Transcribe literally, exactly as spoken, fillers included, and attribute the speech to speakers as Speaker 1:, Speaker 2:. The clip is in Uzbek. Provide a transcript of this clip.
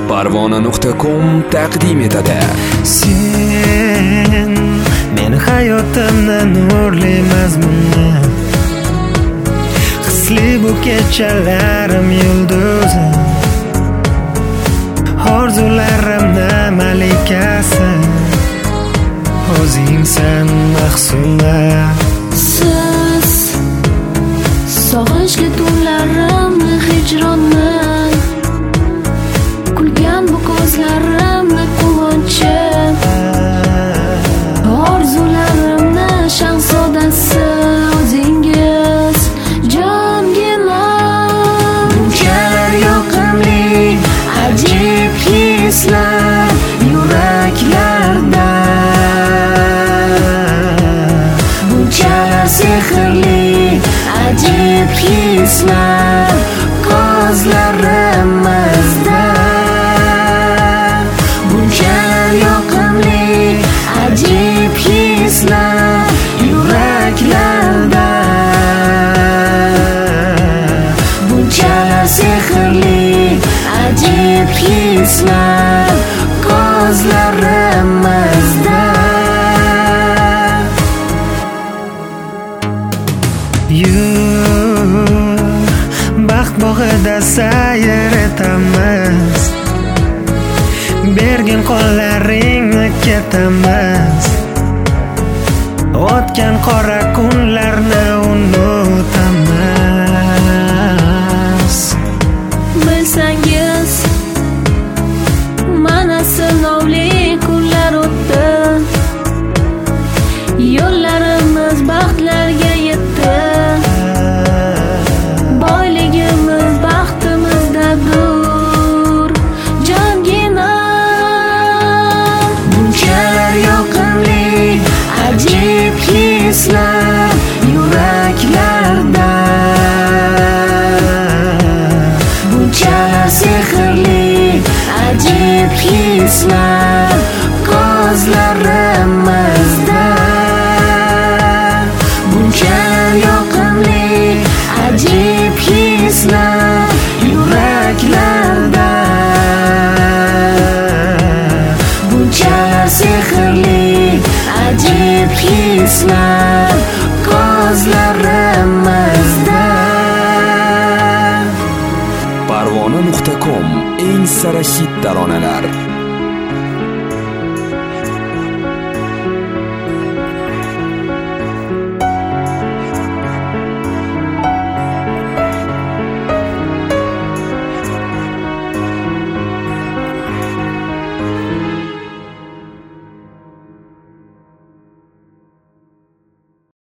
Speaker 1: parvona nuqta com taqdim etadi.
Speaker 2: Sen meni hayotimni nurli mazmuni, hisli bu kechalarim yulduzi, orzularimni malikasi, o'zingsan mahsula.
Speaker 3: Siz sog'inchli tunlarimni, hijronni, kulgan bu ko'zlarimni quvonchi, orzularimni shahzodasi o'zingiz jongina.
Speaker 2: Bunchalar yoqimli ajib hislar yuraklarda, bunchalar sehrli ajib hislar ko'zlarimizda, bunchalar yoqimli ajib hislar yuraklarda, bunchalar sehrli ajib hislar ko'zlarimizda. Yur, baxt bog'ida sayr etamiz, bergin qo'llaringni ketamiz, o'tgan qora kunlarni unutamiz.
Speaker 3: Bilsangiz, mana sinovli kunlar o'tdi, yo'llarimiz baxtlarga yetdi, boyligimiz baxtimizdadir jongina.
Speaker 2: Bunchalar yoqimli ajib hislar yuraklarda, bunchalar sehrli ajib hislar ko'zlarimizda, bunchalar yoqimli ajib hislar yuraklarda, bunchalar sehrli ajib hislar ko'zlarimizda.
Speaker 1: parvona nuqta com eng sara hit taronalar.